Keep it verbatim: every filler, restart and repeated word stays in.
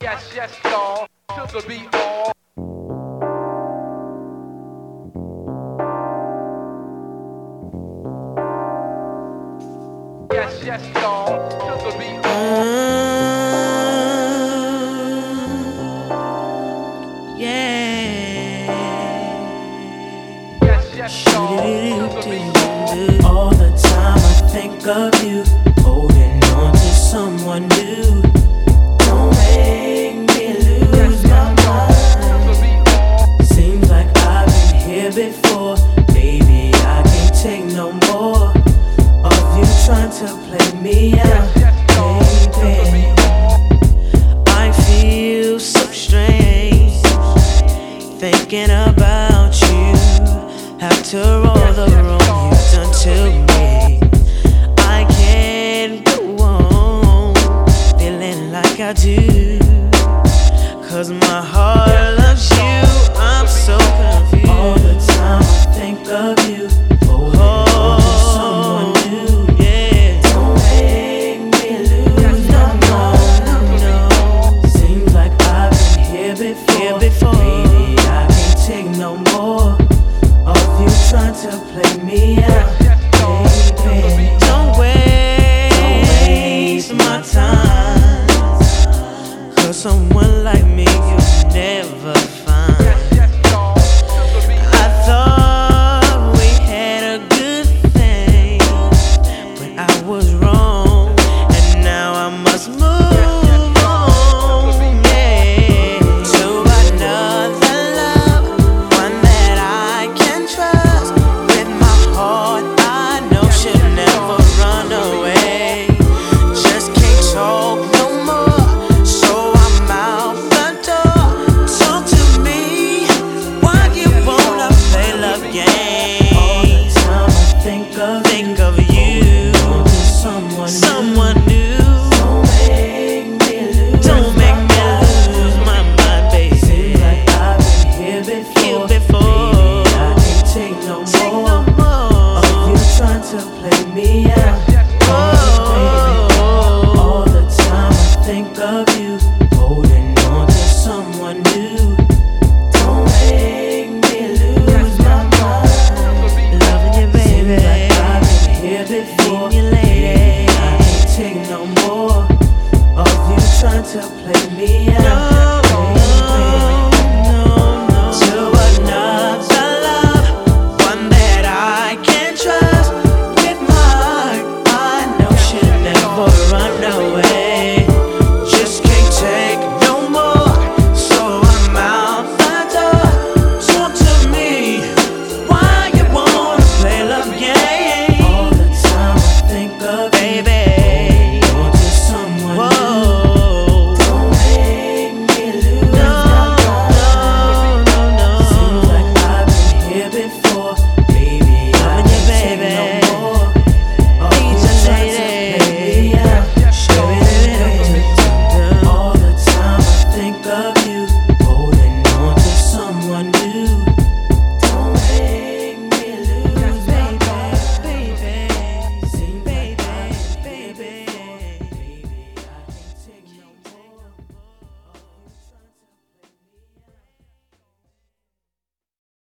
yes, yes, y'all. Sugar be all. Yes, yes, y'all. Sugar be all. Mm, yeah. Yes, yes, y'all. Sugar be all. All the time I think of you, holding on to someone new. Don't make me lose my mind. Seems like I've been here before. Baby, I can't take no more of you trying to play me out. Baby, I feel so strange thinking about you. After all the wrong you've done to me, I can't go on feeling like I do, 'cause my heart loves you. I'm so confused. All the time I think of you, holding on to someone new. Yeah, don't make me lose my mind. No, seems like I've been here before. Here before. Baby, I can't take no more of you trying to play me out. Baby, don't waste, don't waste my time, 'cause someone like me you'll never find. I thought we had a good thing, but I was wrong, and now I must move on, yeah, to another love, one that I can trust. With my heart I know she'll never run away. Just can't talk no more, so I'm out the door. Talk to me, why you wanna play love games? All the time I think of think of you, someone someone new. Don't make me lose, don't make me lose my mind, baby. Seems like I've been here before. Here before. Baby, I can't take no take more, no more of you trying to play me out. Oh, baby, all the time I think of you, holding on to someone new. Don't make me lose my mind. Loving you, baby. Seems like I've been here before. You, lady. I can't take no more of you trying to play me out.